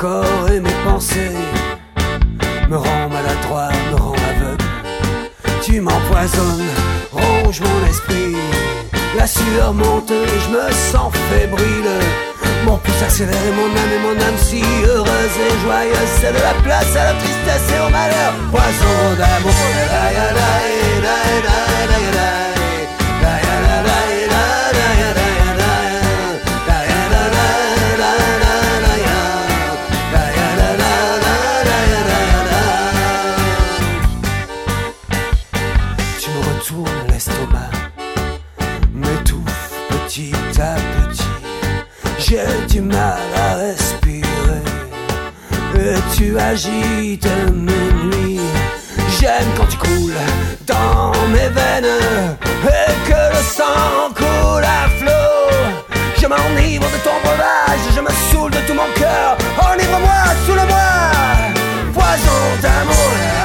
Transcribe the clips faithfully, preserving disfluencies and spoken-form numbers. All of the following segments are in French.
corps et mes pensées me rend maladroit, me rend aveugle. Tu m'empoisonnes, ronge mon esprit. La sueur monte et je me sens fébrile. Mon pouce accélère et mon âme et mon âme si heureuse et joyeuse. C'est de la place à la tristesse et au malheur. Poison d'amour. Tu me retournes l'estomac, m'étouffe petit à petit. J'ai du mal à respirer et tu agites mes nuits. J'aime quand tu coules dans mes veines et que le sang coule à flot. Je m'enivre de ton breuvage, je me saoule de tout mon cœur. Enivre-moi, saoule-moi, poison d'amour.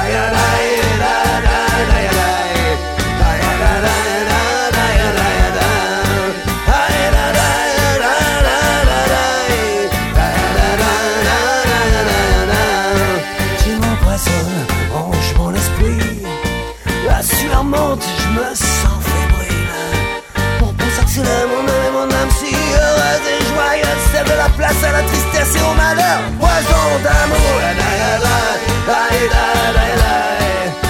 Monte, je me sens fébrile. Mon pouce accélère, mon âme et mon âme si heureuse et joyeuse. C'est de la place à la tristesse et au malheur. Poison d'amour.